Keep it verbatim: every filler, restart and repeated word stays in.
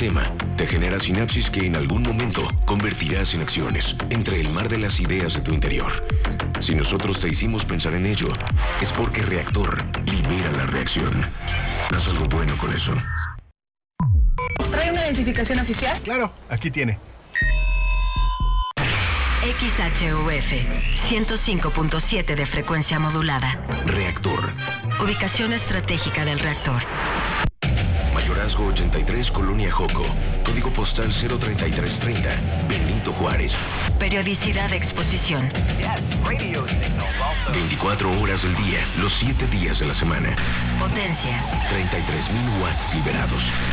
sistema te genera sinapsis que en algún momento convertirás en acciones entre el mar de las ideas de tu interior. Si nosotros te hicimos pensar en ello, es porque Reactor libera la reacción. Haz algo bueno con eso. ¿Trae una identificación oficial? Claro, aquí tiene. X H U F ciento cinco punto siete de frecuencia modulada. Reactor. Ubicación estratégica del reactor. Mayorazgo ochenta y tres, Colonia Joco. Código postal cero treinta y tres treinta, Benito Juárez. Periodicidad de exposición. veinticuatro horas del día, los siete días de la semana. Potencia. treinta y tres mil watts liberados.